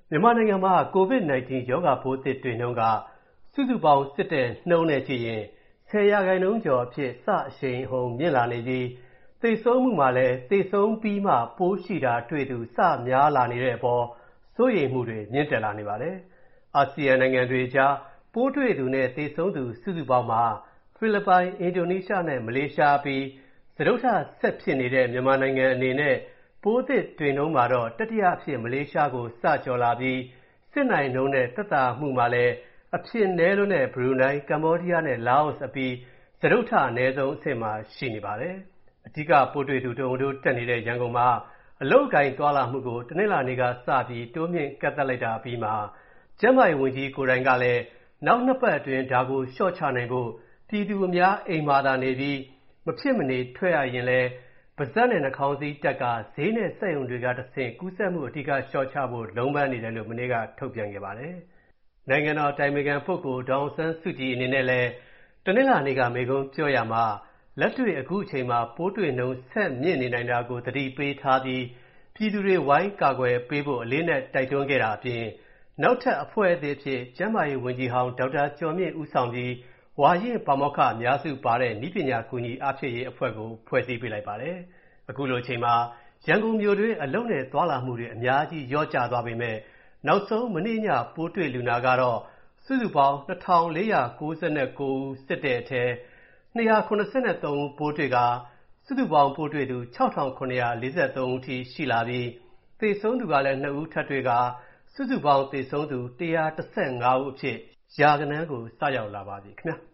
မြန်မာနိုင်ငံမှာ COVID-19 ရောဂါပိုးသစ်တွေ့နှုန်းကစုစုပေါင်းစစ်တဲ့နှုန်းနဲ့ကြည့်ရင်10%ကျော်အဖြစ်စအရှိန်အဟုန်မြင့်လာနေပြီးသေဆုံးမှုမှာလည်းသေဆုံးပြီးမှပိုးရှိတာတွေ့သူစများလာနေတဲ့အပေါ်စိုးရိမ်မှုတွေမြင့်တက်လာနေပါတယ်။အာဆီယံနိုင်ငံတွေကြားပိုးတွေ့သူနဲ့သေဆုံးသူစုစုပေါင်းမှာဖိလစ်ပိုင်၊အင်ဒိုနီးရှားနဲ့မလေးရှားပြီးစတုတ္ထဆက်ဖြစ်နေတဲ့မြန်မာနိုင်ငံအနေနဲ့ပိုးသစ်တွေ့နှုန်းမှာတော့တတိယအဖြစ်မလေးရှားကိုစကျော်လာပြီးစစ်နိုင်နှုန်းနဲ့သက်သာမှုမှာလည်းအဖြစ်နည်းလွန်းတဲ့ဘရူနိုင်း၊ကမ္ဘောဒီးယားနဲ့လာအိုအပြီးစတုတ္ထအနည်းဆုံးအဆင့်မှာရှိနေပါတယ်။အဓိကပိုးတွေ့သူတဟုန်ထိုးတက်နေတဲ့ရန်ကုန်မှာအလုပ်အကိုင်သွားလာမှုကိုတနင်္လာနေ့ကစပြီးတိုးမြင့်ကန့်သတ်လိုက်တာအပြီးမှာကျန်းမာရေးဝန်ကြီးကိုယ်တိုင်ကလည်းနောက်2ပတ်အတွင်းဒါကိုလျှော့ချနိုင်ဖို့ပြည်သူအများအိမ်မှာသာနေပြီးမဖြစ်မနေထွက်ရရင်လည်းပါးစပ်နဲ့နှာခေါင်းစည်းတပ်ကာဈေးနဲ့စက်ရုံတွေကတဆင့်ကူးစက်မှုအဓိကလျှော့ချဖို့လုံးပန်းနေတယ်လို့မနေ့ကထုတ်ပြန်ခဲ့ပါတယ်။နိုင်ငံတော်အတိုင်ပင်ခံပုဂ္ဂိုလ်ဒေါ်အောင်ဆန်းစုကြည်အနေနဲ့လည်းတနင်္လာနေ့ကမိန့်ခွန်းပြောရာမှာလက်တွေ့အခုအချိန်မှာပိုးတွေ့နှုန်းဆက်မြင့်နေနိုင်တာကိုသတိပေးထားပြီးပြည်သူတွေဝိုင်းကာကွယ်ပေးဖို့အလေးနက်တိုက်တွန်းခဲ့တာအပြင်နောက်ထပ်အဖွဲ့အသစ်အဖြစ်ကျန်းမာရေးဝန်ကြီးဟောင်းဒေါက်တာကျော်မြင့်ဦးဆောင်ပြီးဝါရင့်ပါမောက္ခအများစုပါတဲ့နည်းပညာကူညီအားဖြည့်ရေးအဖွဲ့ကိုဖွဲ့စည်းပေးလိုက်ပါတယ်။အခုလိုအချိန်မှာရန်ကုန်မြို့တွင်းအလုပ်နဲ့သွားလာမှုတွေအများကြီးလျော့ကျသွားပေမဲ့နောက်ဆုံးမနေ့ညပိုးတွေ့လူနာကတော့စုစုပေါင်း2499ဦးစစ်တဲ့အထဲ283ဦးပိုးတွေ့ကာစုစုပေါင်းပိုးတွေ့သူ6743ဦးထိရှိလာပြီးသေဆုံးသူကလည်း2ဦးထပ်တွေ့ကာစုစုပေါင်းသေဆုံးသူ115ဦးအဖြစ်ရာဂဏန်းကိုစရောက်လာပါပြီခင်ဗျာ။